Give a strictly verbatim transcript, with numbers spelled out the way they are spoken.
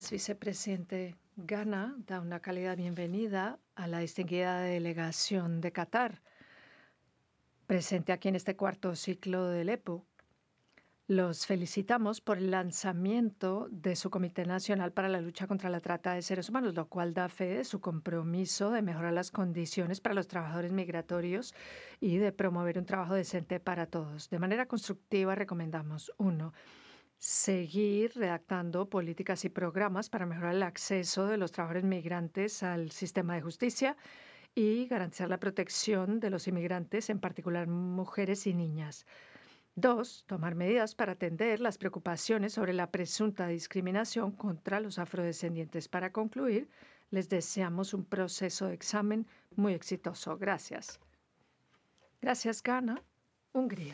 Gracias, vicepresidente. Ghana da una cálida bienvenida a la distinguida delegación de Qatar, presente aquí en este cuarto ciclo del E P U. Los felicitamos por el lanzamiento de su Comité Nacional para la Lucha contra la Trata de Seres Humanos, lo cual da fe de su compromiso de mejorar las condiciones para los trabajadores migratorios y de promover un trabajo decente para todos. De manera constructiva recomendamos, uno, seguir redactando políticas y programas para mejorar el acceso de los trabajadores migrantes al sistema de justicia y garantizar la protección de los inmigrantes, en particular mujeres y niñas. Dos, tomar medidas para atender las preocupaciones sobre la presunta discriminación contra los afrodescendientes. Para concluir, les deseamos un proceso de examen muy exitoso. Gracias. Gracias, Ghana. Hungría.